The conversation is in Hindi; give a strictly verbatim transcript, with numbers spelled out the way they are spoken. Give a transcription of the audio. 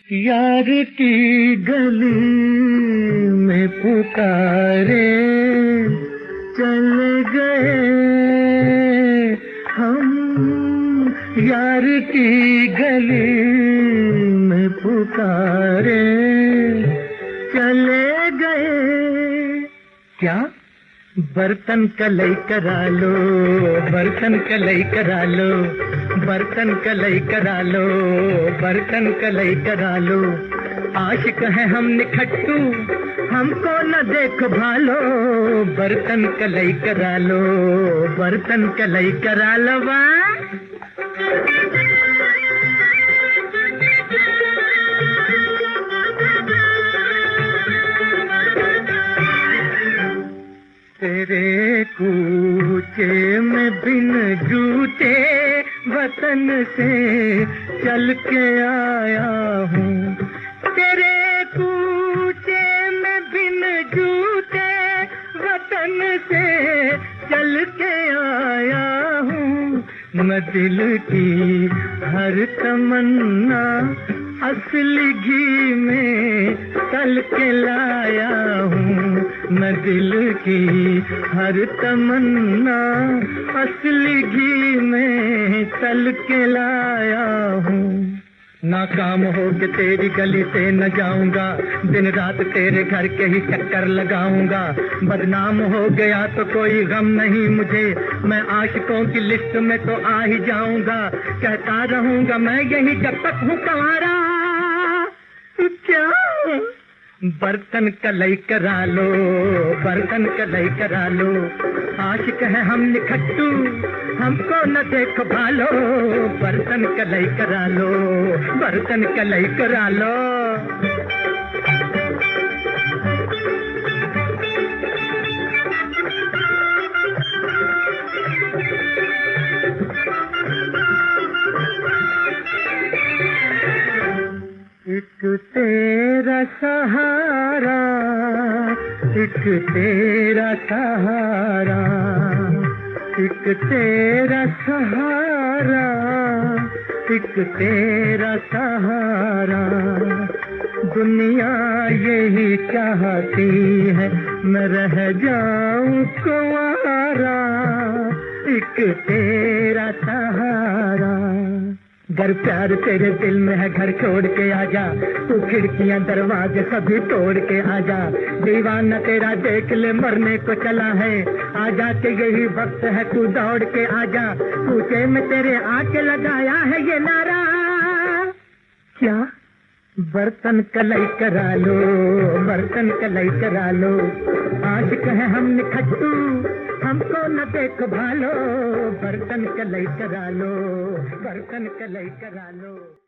यार की गली में पुकारे चले गए हम, यार की गली में पुकारे चले गए। क्या बर्तन कलई करा लो, बर्तन कलई करा लो, बर्तन कलई करा लो, बर्तन कलई करा लो। आशिक है हम निखट्टू, हमको न देख भालो, बर्तन कलई करा लो, बर्तन कलई करा लो। बा तेरे कूचे में बिन जूते वतन से चल के आया हूँ, तेरे कूचे में बिन जूते वतन से चल के आया हूँ। मैं दिल की हर तमन्ना असली घी में तल के लाया हूँ, मैं दिल की हर तमन्ना असली घी में तल के लाया हूँ। नाकाम हो के तेरी गली से न जाऊंगा, दिन रात तेरे घर के ही चक्कर लगाऊंगा। बदनाम हो गया तो कोई गम नहीं मुझे, मैं आशिकों की लिस्ट में तो आ ही जाऊंगा। कहता रहूंगा मैं यही जब तक हूँ कंवारा। क्या बर्तन कलई करा लो, बर्तन कलई करा लो। आशिक है हम निखट्टू, हमको न देख भालो, बर्तन कलई करा लो, बर्तन कलई करा लो। एक तेरा सहारा, एक तेरा सहारा, एक तेरा सहारा, एक तेरा सहारा। दुनिया यही चाहती है मैं रह जाऊं कुंवारा, एक तेरा सहारा। घर प्यार तेरे दिल में है घर छोड़ के आजा, तू खिड़कियां दरवाजे सभी तोड़ के आजा। दीवाना तेरा देख ले मरने को चला है, आजा के यही वक्त है तू दौड़ के आजा। पूछे में तेरे आके लगाया है ये नारा। क्या बर्तन कलई करा लो, बर्तन कलई करा लो। आशिक है हम निखट्टू, हमको न देख भालो, बर्तन कलई करा लो, बर्तन कलई करा लो।